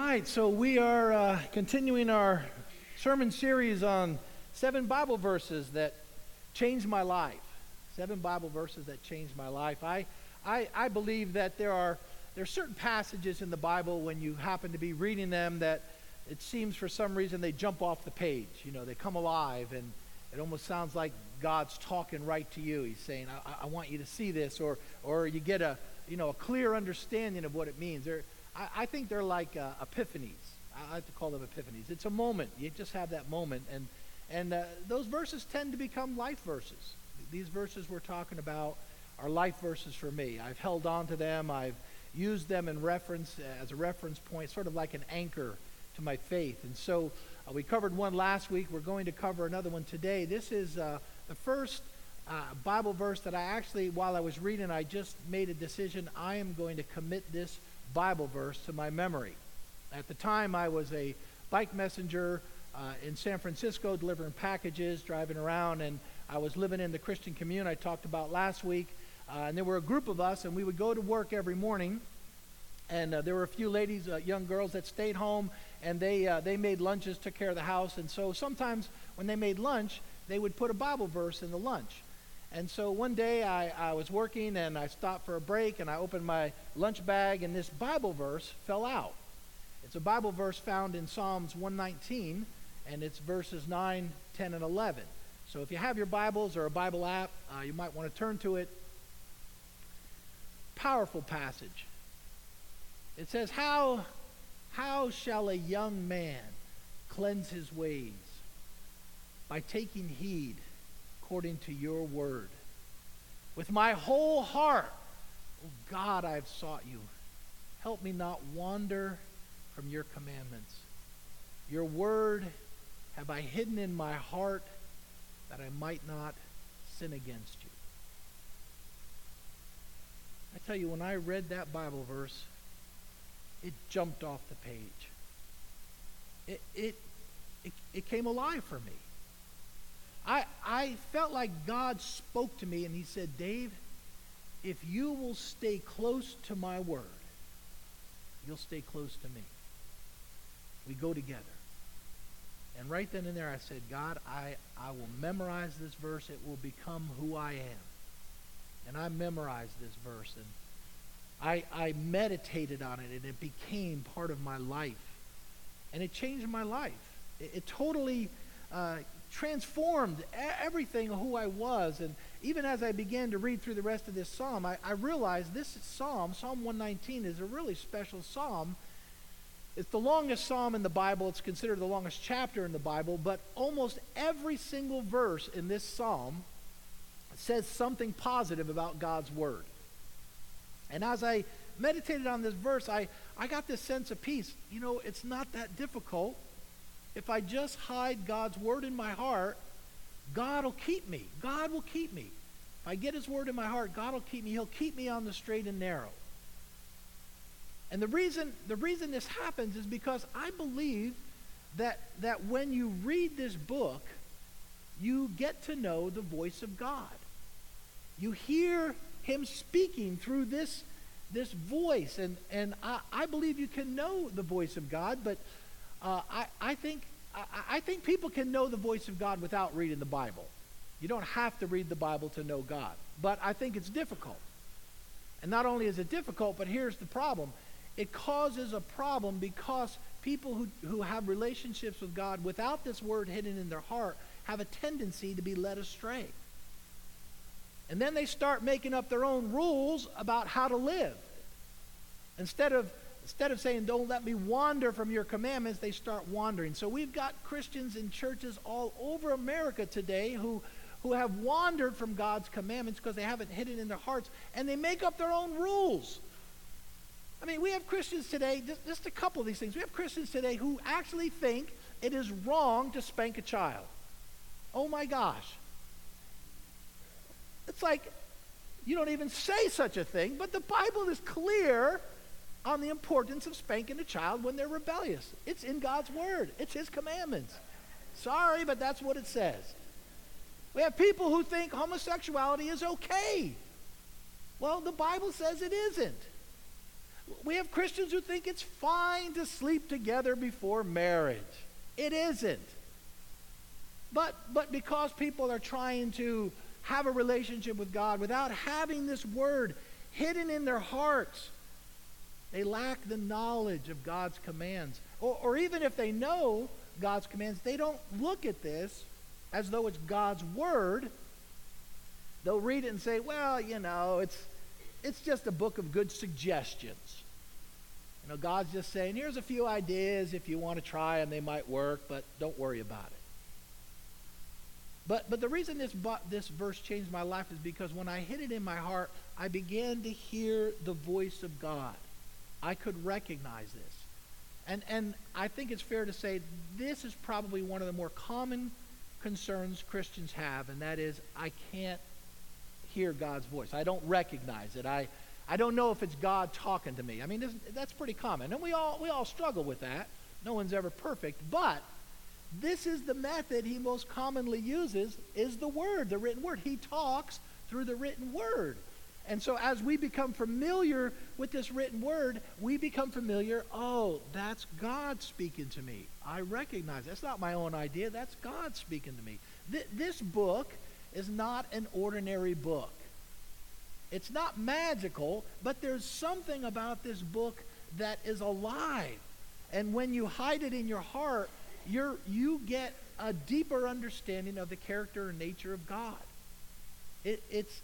right, so we are continuing our sermon series on 7 Bible verses that changed my life. 7 Bible verses that changed my life. I believe that there are certain passages in the Bible when you happen to be reading them that it seems for some reason they jump off the page. You know, they come alive and it almost sounds like God's talking right to you. He's saying, I want you to see this, or you get a clear understanding of what it means. I think they're like epiphanies. I like to call them epiphanies. It's a moment. You just have that moment. And those verses tend to become life verses. These verses we're talking about are life verses for me. I've held on to them. I've used them in reference, as a reference point, sort of like an anchor to my faith. And so we covered one last week. We're going to cover another one today. This is the first Bible verse that I actually, while I was reading, I just made a decision. I am going to commit this Bible verse to my memory. At the time, I was a bike messenger in San Francisco, delivering packages, driving around, and I was living in the Christian community I talked about last week. And there were a group of us, and we would go to work every morning. And there were a few ladies, young girls that stayed home, and they made lunches, took care of the house. And so sometimes when they made lunch, they would put a Bible verse in the lunch. And so one day I was working, and I stopped for a break, and I opened my lunch bag, and this Bible verse fell out. It's a Bible verse found in Psalms 119, and it's verses 9, 10, and 11. So if you have your Bibles or a Bible app, you might want to turn to it. Powerful passage. It says, How shall a young man cleanse his ways? By taking heed according to your word. With my whole heart, oh God, I have sought you. Help me not wander from your commandments. Your word have I hidden in my heart that I might not sin against you. I tell you, when I read that Bible verse, it jumped off the page. It came alive for me. I felt like God spoke to me and he said, Dave, if you will stay close to my word, you'll stay close to me. We go together. And right then and there I said, God, I will memorize this verse. It will become who I am. And I memorized this verse, and I meditated on it, and it became part of my life. And it changed my life. It totally transformed everything of who I was. And even as I began to read through the rest of this psalm, I realized this psalm, Psalm 119, is a really special psalm. It's the longest psalm in the Bible. It's considered the longest chapter in the Bible, but almost every single verse in this psalm says something positive about God's word. And as I meditated on this verse, I got this sense of peace. You know, it's not that difficult. If I just hide God's word in my heart, God will keep me. God will keep me. If I get his word in my heart, God will keep me. He'll keep me on the straight and narrow. And the reason this happens is because I believe that when you read this book, you get to know the voice of God. You hear him speaking through this voice, and I believe you can know the voice of God, but I think people can know the voice of God without reading the Bible. You don't have to read the Bible to know God, but I think it's difficult. And not only is it difficult, but here's the problem. It causes a problem because people who have relationships with God without this word hidden in their heart have a tendency to be led astray. And then they start making up their own rules about how to live. Instead of saying, don't let me wander from your commandments, they start wandering. So we've got Christians in churches all over America today who have wandered from God's commandments because they haven't hidden in their hearts, and they make up their own rules. I mean, we have Christians today, just a couple of these things. We have Christians today who actually think it is wrong to spank a child. Oh my gosh. It's like, you don't even say such a thing, but the Bible is clear on the importance of spanking a child when they're rebellious. It's in God's word. It's his commandments. Sorry, but that's what it says. We have people who think homosexuality is okay. Well, the Bible says it isn't. We have Christians who think it's fine to sleep together before marriage. It isn't. But because people are trying to have a relationship with God without having this word hidden in their hearts, they lack the knowledge of God's commands. Or even if they know God's commands, they don't look at this as though it's God's word. They'll read it and say, well, it's just a book of good suggestions. God's just saying, here's a few ideas. If you want to try them, they might work, but don't worry about it. But the reason this verse changed my life is because when I hid it in my heart, I began to hear the voice of God. I could recognize this. And I think it's fair to say this is probably one of the more common concerns Christians have, and that is, I can't hear God's voice. I don't recognize it. I don't know if it's God talking to me. I mean, that's pretty common. And we all struggle with that. No one's ever perfect. But this is the method he most commonly uses, is the word, the written word. He talks through the written word. And so as we become familiar with this written word, we become familiar, oh, that's God speaking to me. I recognize that's not my own idea. That's God speaking to me. This book is not an ordinary book. It's not magical, but there's something about this book that is alive. And when you hide it in your heart, you get a deeper understanding of the character and nature of God. It's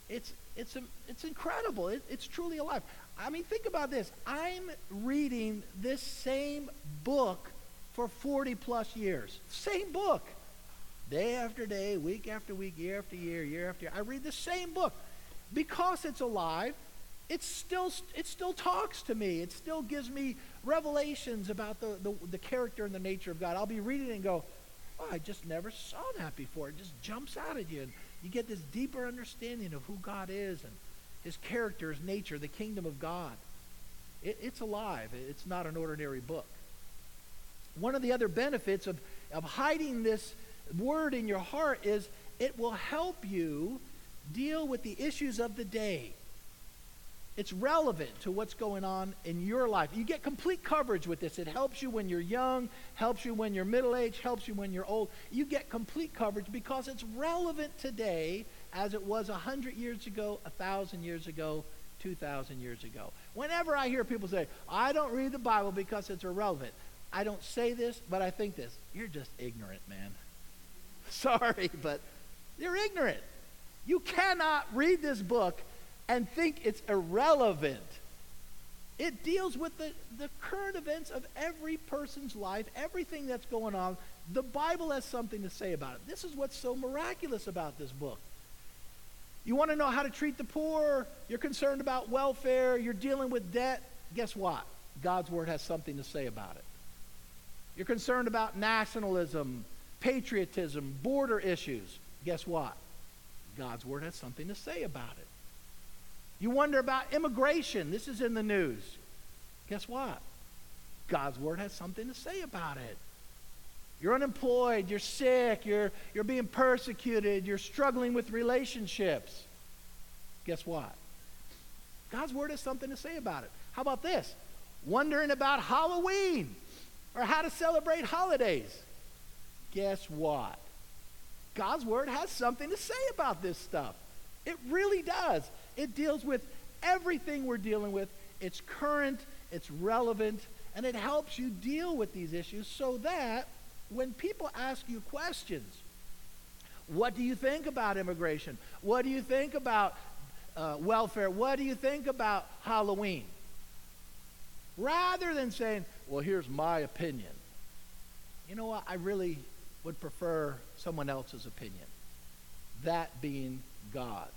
incredible. It's truly alive. I mean, think about this. I'm reading this same book for 40 plus years. Same book. Day after day, week after week, year after year, year after year. I read the same book. Because it's alive, it still talks to me. It still gives me revelations about the character and the nature of God. I'll be reading it and go, oh, I just never saw that before. It just jumps out at you. And you get this deeper understanding of who God is and his character, his nature, the kingdom of God. It's alive. It's not an ordinary book. One of the other benefits of hiding this word in your heart is it will help you deal with the issues of the day. It's relevant to what's going on in your life. You get complete coverage with this. It helps you when you're young, helps you when you're middle-aged, helps you when you're old. You get complete coverage because it's relevant today as it was 100 years ago, 1,000 years ago, 2,000 years ago. Whenever I hear people say, I don't read the Bible because it's irrelevant, I don't say this, but I think this. You're just ignorant, man. Sorry, but you're ignorant. You cannot read this book and think it's irrelevant. It deals with the current events of every person's life, everything that's going on. The Bible has something to say about it. This is what's so miraculous about this book. You want to know how to treat the poor, you're concerned about welfare, you're dealing with debt, guess what? God's word has something to say about it. You're concerned about nationalism, patriotism, border issues, guess what? God's word has something to say about it. You wonder about immigration. This is in the news. Guess what? God's word has something to say about it. You're unemployed, you're sick, you're being persecuted, you're struggling with relationships. Guess what? God's word has something to say about it. How about this? Wondering about Halloween or how to celebrate holidays. Guess what? God's word has something to say about this stuff. It really does. It deals with everything we're dealing with. It's current, it's relevant, and it helps you deal with these issues so that when people ask you questions, what do you think about immigration? What do you think about welfare? What do you think about Halloween? Rather than saying, well, here's my opinion. You know what? I really would prefer someone else's opinion. That being God's.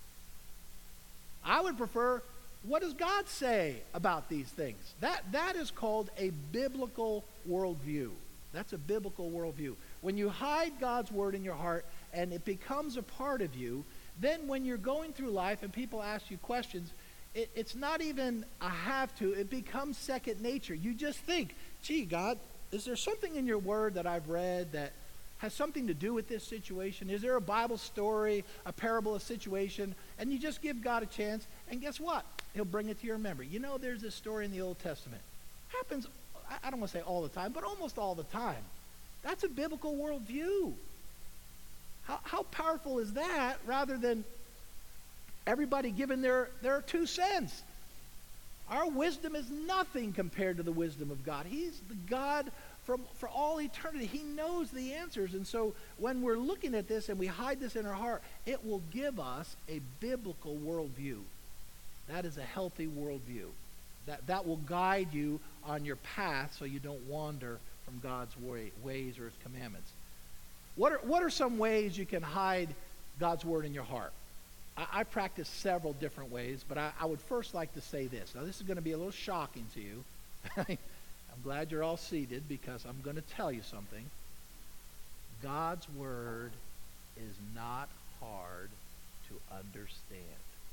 I would prefer, what does God say about these things? That is called a biblical worldview. That's a biblical worldview. When you hide God's word in your heart and it becomes a part of you, then when you're going through life and people ask you questions, it's not even a have to, it becomes second nature. You just think, gee, God, is there something in your word that I've read that has something to do with this situation? Is there a Bible story, a parable, a situation? And you just give God a chance, and guess what? He'll bring it to your memory. You know, there's this story in the Old Testament. Happens, I don't want to say all the time, but almost all the time. That's a biblical worldview. How powerful is that, rather than everybody giving their 2 cents? Our wisdom is nothing compared to the wisdom of God. He's the God for all eternity. He knows the answers. And so when we're looking at this and we hide this in our heart, it will give us a biblical worldview. That is a healthy worldview. That will guide you on your path so you don't wander from God's ways or his commandments. What are some ways you can hide God's word in your heart? I practice several different ways, but I would first like to say this. Now, this is going to be a little shocking to you. I'm glad you're all seated, because I'm going to tell you something. God's word is not hard to understand.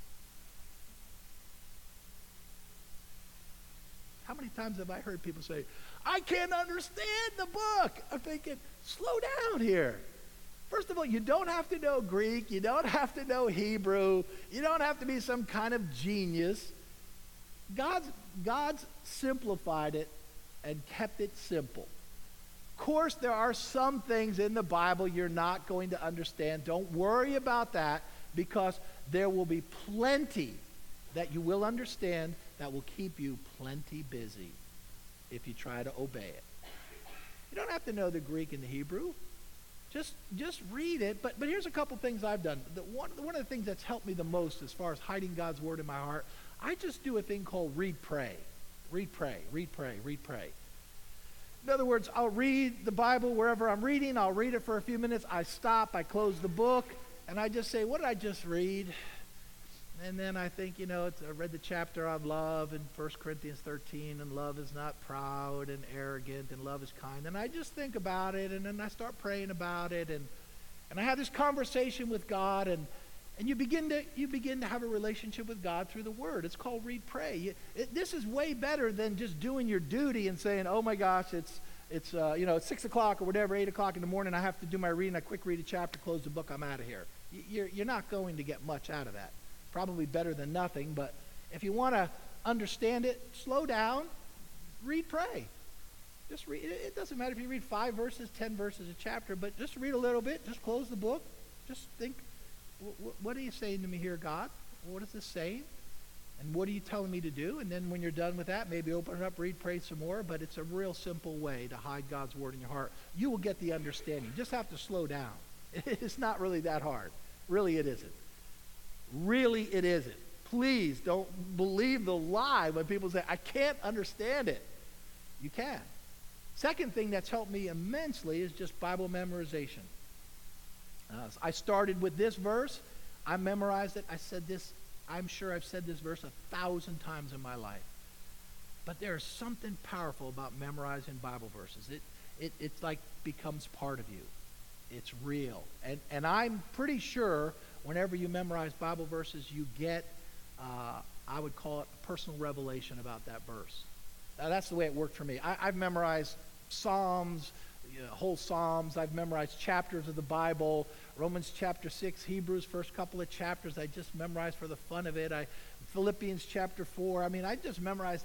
How many times have I heard people say, I can't understand the book? I'm thinking, slow down here. First of all, you don't have to know Greek. You don't have to know Hebrew. You don't have to be some kind of genius. God's simplified it and kept it simple. Of course, there are some things in the Bible you're not going to understand. Don't worry about that, because there will be plenty that you will understand that will keep you plenty busy if you try to obey it. You don't have to know the Greek and the Hebrew. Just read it. But here's a couple things I've done. One of the things that's helped me the most as far as hiding God's word in my heart, I just do a thing called read, pray. Read, pray, read, pray, read, pray. In other words, I'll read the Bible wherever I'm reading. I'll read it for a few minutes. I stop. I close the book. And I just say, what did I just read? And then I think, I read the chapter on love in 1 Corinthians 13, and love is not proud and arrogant, and love is kind. And I just think about it, and then I start praying about it, and I have this conversation with God, and you begin to have a relationship with God through the Word. It's called read, pray. This is way better than just doing your duty and saying, oh my gosh, it's 6 o'clock or whatever, 8 o'clock in the morning, I have to do my reading, I quick read a chapter, close the book, I'm out of here. You're not going to get much out of that. Probably better than nothing, but if you want to understand it, slow down, read, pray. Just read. It doesn't matter if you read 5 verses, 10 verses a chapter, but just read a little bit, just close the book, just think, what are you saying to me here, God? What is this saying? And what are you telling me to do? And then when you're done with that, maybe open it up, read, pray some more, but it's a real simple way to hide God's word in your heart. You will get the understanding. You just have to slow down. It's not really that hard. Really, it isn't. Really, it isn't. Please don't believe the lie when people say, I can't understand it. You can. Second thing that's helped me immensely is just Bible memorization. I started with this verse. I memorized it. I said this. I'm sure I've said this verse 1,000 times in my life. But there's something powerful about memorizing Bible verses. It's like becomes part of you. It's real. And I'm pretty sure whenever you memorize Bible verses, you get, I would call it a personal revelation about that verse. Now, that's the way it worked for me. I've memorized Psalms, whole Psalms. I've memorized chapters of the Bible, Romans chapter 6, Hebrews, first couple of chapters. I just memorized for the fun of it. Philippians chapter 4. I just memorized.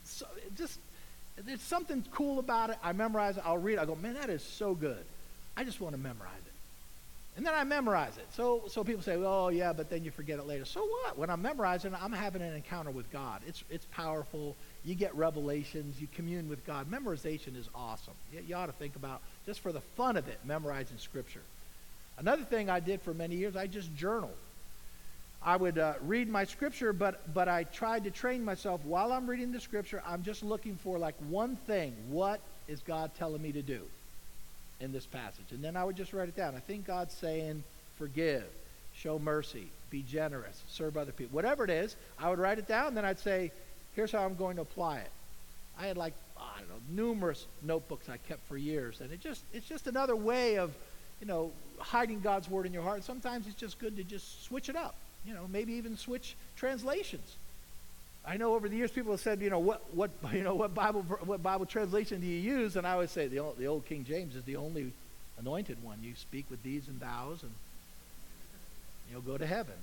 There's something cool about it. I memorize it. I'll read it. I go, man, that is so good. I just want to memorize it. And then I memorize it. So people say, oh, yeah, but then you forget it later. So what? When I'm memorizing it, I'm having an encounter with God. It's powerful. You get revelations. You commune with God. Memorization is awesome. You ought to think about, just for the fun of it, memorizing Scripture. Another thing I did for many years, I just journaled. I would read my Scripture, but I tried to train myself while I'm reading the Scripture. I'm just looking for like one thing. What is God telling me to do in this passage? And then I would just write it down. I think God's saying forgive, show mercy, be generous, serve other people. Whatever it is, I would write it down, and then I'd say, here's how I'm going to apply it. I had numerous notebooks I kept for years, and it's just another way of, hiding God's word in your heart. Sometimes it's just good to just switch it up. Maybe even switch translations. I know over the years people have said, what Bible translation do you use? And I always say the old King James is the only Anointed one. You speak with these and thous, and you'll go to heaven.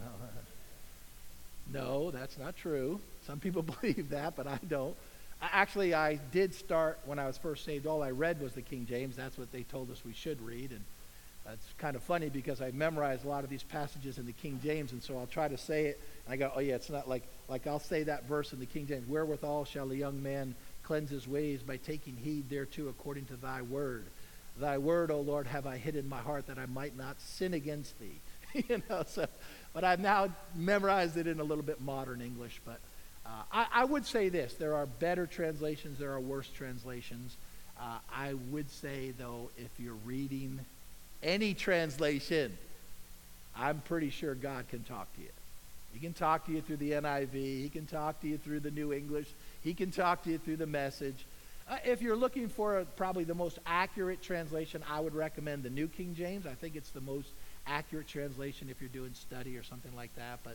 No, that's not true. Some people believe that, but I don't. Actually, I did start when I was first saved. All I read was the King James. That's what they told us we should read. And it's kind of funny because I memorized a lot of these passages in the King James, and so I'll try to say it. And I go, oh yeah, it's not like I'll say that verse in the King James. Wherewithal shall a young man cleanse his ways by taking heed thereto according to thy word. Thy word, O Lord, have I hid in my heart that I might not sin against thee. But I've now memorized it in a little bit modern English. But I would say this. There are better translations. There are worse translations. I would say, though, if you're reading any translation, I'm pretty sure God can talk to you. He can talk to you through the NIV. He can talk to you through the New English. He can talk to you through the Message. If you're looking for probably the most accurate translation, I would recommend the New King James. I think it's the most accurate translation if you're doing study or something like that. But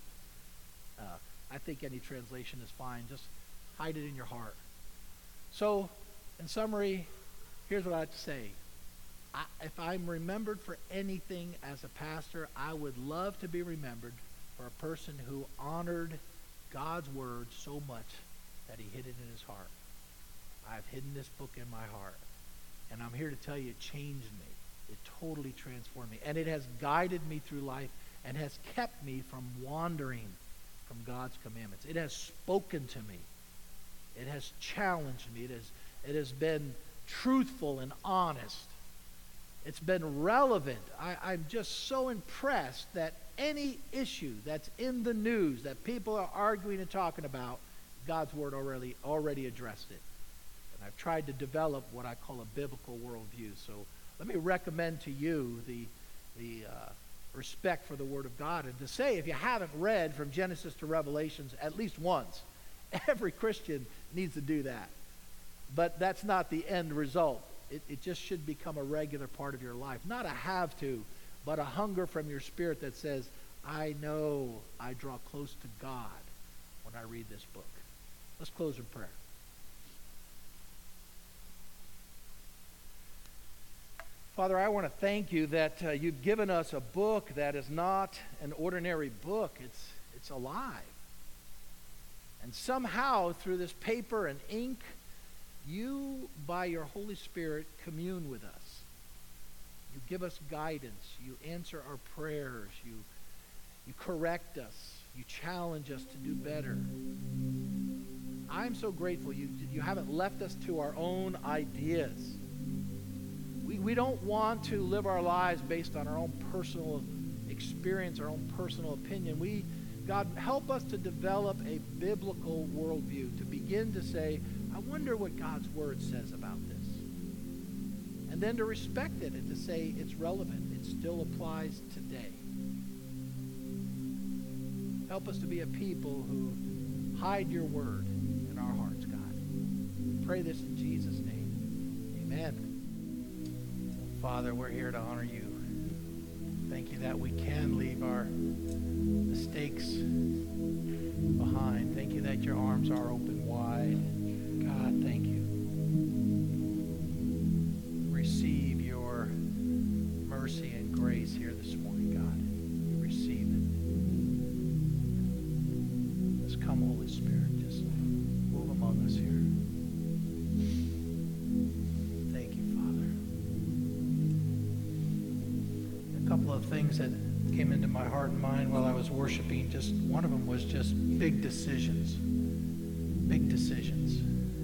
I think any translation is fine. Just hide it in your heart. So, in summary, here's what I have to say. If I'm remembered for anything as a pastor, I would love to be remembered for a person who honored God's word so much that he hid it in his heart. I've hidden this book in my heart. And I'm here to tell you it changed me. It totally transformed me. And it has guided me through life and has kept me from wandering from God's commandments. It has spoken to me. It has challenged me. It has been truthful and honest. It's been relevant. I'm just so impressed that any issue that's in the news that people are arguing and talking about, God's word already addressed it. And I've tried to develop what I call a biblical worldview. So let me recommend to you the respect for the Word of God, and to say, if you haven't read from Genesis to Revelations at least once, every Christian needs to do that. But that's not the end result. It just should become a regular part of your life. Not a have to, but a hunger from your spirit that says, I know I draw close to God when I read this book. Let's close in prayer. Father, I want to thank you that you've given us a book that is not an ordinary book. It's alive. And somehow, through this paper and ink, you, by your Holy Spirit, commune with us. You give us guidance. You answer our prayers. You correct us. You challenge us to do better. I'm so grateful you haven't left us to our own ideas. We don't want to live our lives based on our own personal experience, our own personal opinion. God, help us to develop a biblical worldview, to begin to say, I wonder what God's word says about this. And then to respect it and to say it's relevant. It still applies today. Help us to be a people who hide your word in our hearts, God. We pray this in Jesus' name. Amen. Father, we're here to honor you. Thank you that we can leave our mistakes behind. Thank you that your arms are open wide. God, thank you. Receive your mercy and grace here this morning, God. Receive it. Just come, Holy Spirit. Just move among us here. Couple of things that came into my heart and mind while I was worshiping. Just one of them was just big decisions. Big decisions.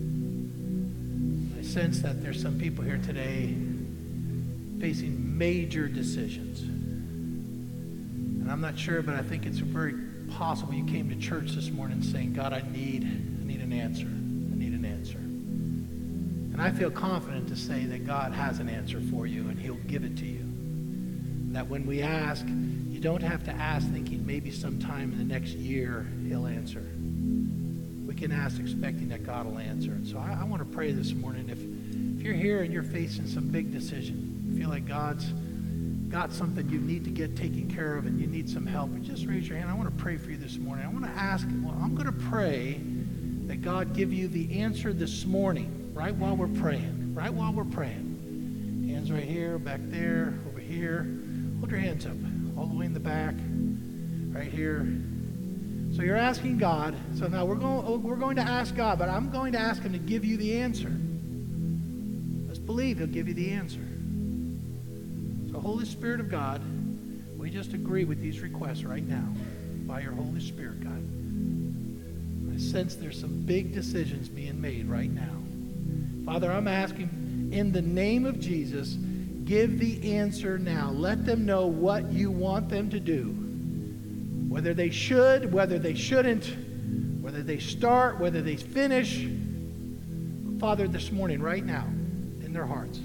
I sense that there's some people here today facing major decisions. And I'm not sure, but I think it's very possible you came to church this morning saying, God, I need an answer. I need an answer. And I feel confident to say that God has an answer for you and he'll give it to you. That when we ask, you don't have to ask thinking maybe sometime in the next year he'll answer. We can ask expecting that God will answer. And so I want to pray this morning. If you're here and you're facing some big decision, you feel like God's got something you need to get taken care of and you need some help, just raise your hand. I want to pray for you this morning. I want to ask, I'm going to pray that God give you the answer this morning, right while we're praying. Hands right here, back there, over here. Hold your hands up, all the way in the back, right here. So you're asking God. So now we're going to ask God, but I'm going to ask him to give you the answer. Let's believe he'll give you the answer. So Holy Spirit of God, we just agree with these requests right now by your Holy Spirit, God. I sense there's some big decisions being made right now. Father, I'm asking in the name of Jesus, give the answer now. Let them know what you want them to do. Whether they should, whether they shouldn't, whether they start, whether they finish. Father, this morning, right now, in their hearts,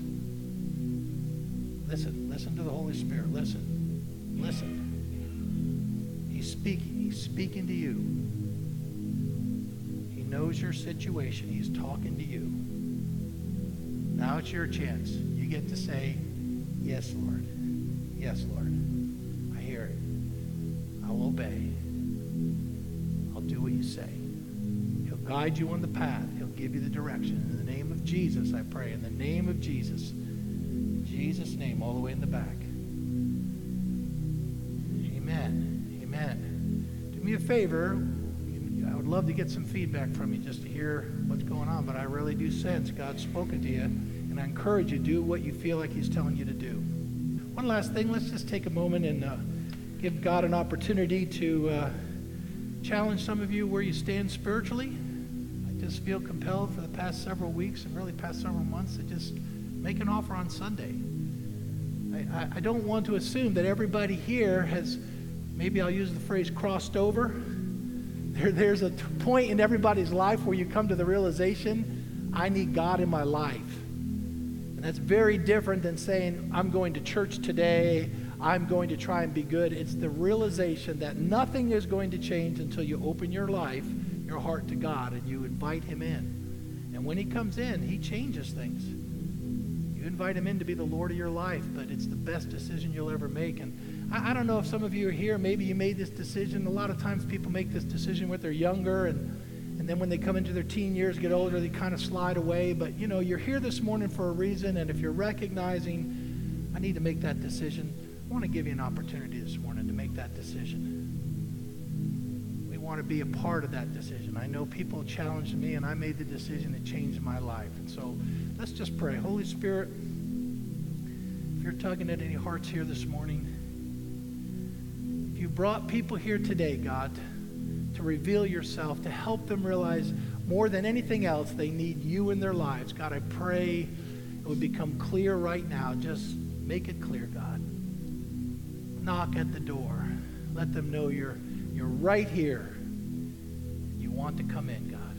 listen to the Holy Spirit. Listen. He's speaking to you. He knows your situation. He's talking to you. Now it's your chance. You get to say, yes, Lord. Yes, Lord. I hear it. I'll obey. I'll do what you say. He'll guide you on the path. He'll give you the direction. In the name of Jesus, I pray. In the name of Jesus. In Jesus' name, all the way in the back. Amen. Amen. Do me a favor. I would love to get some feedback from you just to hear what's going on, but I really do sense God's spoken to you, and I encourage you to do what you feel like he's telling you to do. One last thing. Let's just take a moment and give God an opportunity to challenge some of you where you stand spiritually. I just feel compelled for the past several weeks and really past several months to just make an offer on Sunday. I don't want to assume that everybody here has, maybe I'll use the phrase, crossed over. There's a point in everybody's life where you come to the realization, I need God in my life. And that's very different than saying, I'm going to church today, I'm going to try and be good. It's the realization that nothing is going to change until you open your life, your heart to God, and you invite him in. And when he comes in, he changes things. You invite him in to be the Lord of your life, but it's the best decision you'll ever make. And I don't know if some of you are here, maybe you made this decision. A lot of times people make this decision when they're younger, and then when they come into their teen years, get older, they kind of slide away. But, you know, you're here this morning for a reason, and if you're recognizing, I need to make that decision, I want to give you an opportunity this morning to make that decision. We want to be a part of that decision. I know people challenged me, and I made the decision that changed my life. And so let's just pray. Holy Spirit, if you're tugging at any hearts here this morning, if you brought people here today, God, to reveal yourself, to help them realize more than anything else they need you in their lives, God, I pray it would become clear right now. Just make it clear, God. Knock at the door. Let them know you're right here. You want to come in, God.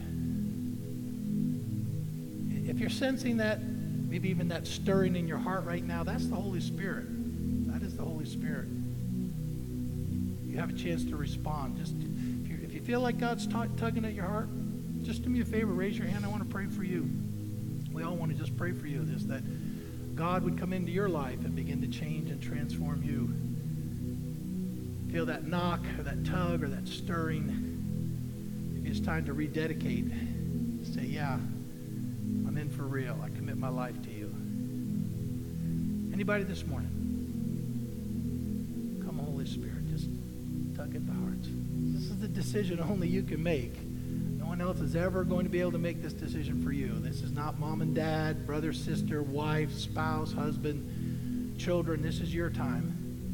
If you're sensing that, maybe even that stirring in your heart right now, that's the Holy Spirit. That is the Holy Spirit. You have a chance to respond. Just if you feel like God's tugging at your heart, just do me a favor, raise your hand. I want to pray for you. We all want to just pray for you. Just that God would come into your life and begin to change and transform you. Feel that knock or that tug or that stirring. Maybe it's time to rededicate. Say, yeah, I'm in for real. I commit my life to you. Anybody this morning? Come, Holy Spirit, just tug at the hearts. This is the decision only you can make. No one else is ever going to be able to make this decision for you. This is not mom and dad, brother, sister, wife, spouse, husband, children. This is your time.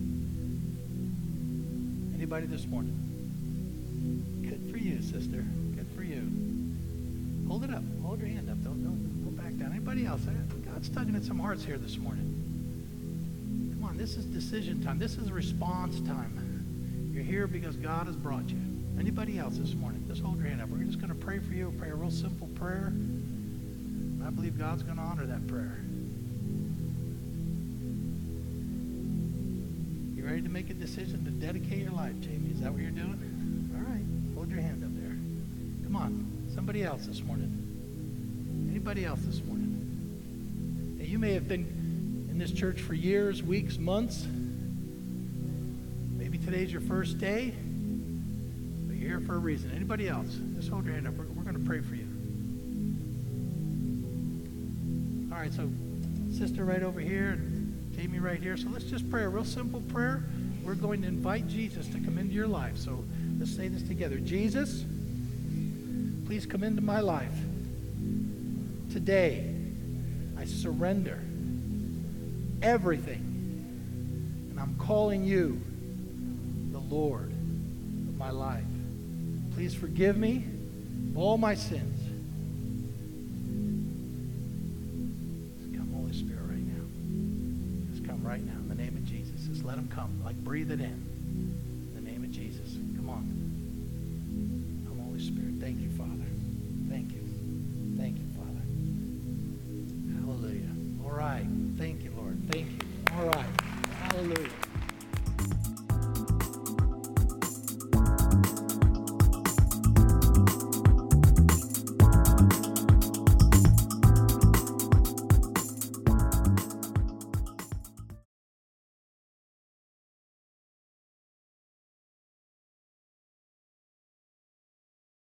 Anybody this morning? Good for you, sister. Good for you. Hold it up. Hold your hand up. Don't go back down. Anybody else? God's tugging at some hearts here this morning. Come on, this is decision time. This is response time. You're here because God has brought you. Anybody else this morning? Just hold your hand up. We're just going to pray for you. Pray a real simple prayer. And I believe God's going to honor that prayer. You ready to make a decision to dedicate your life, Jamie? Is that what you're doing? All right. Hold your hand up there. Come on. Somebody else this morning. Anybody else this morning? Now, you may have been in this church for years, weeks, months. Maybe today's your first day, but you're here for a reason. Anybody else? Just hold your hand up. We're going to pray for you. All right, so sister right over here and Jamie right here. So let's just pray a real simple prayer. We're going to invite Jesus to come into your life. So let's say this together. Jesus, please come into my life. Today, I surrender everything. And I'm calling you the Lord of my life. Please forgive me of all my sins. Just come, Holy Spirit, right now. Just come right now in the name of Jesus. Just let him come. Like breathe it in. In the name of Jesus. Come on. Come, Holy Spirit. Thank you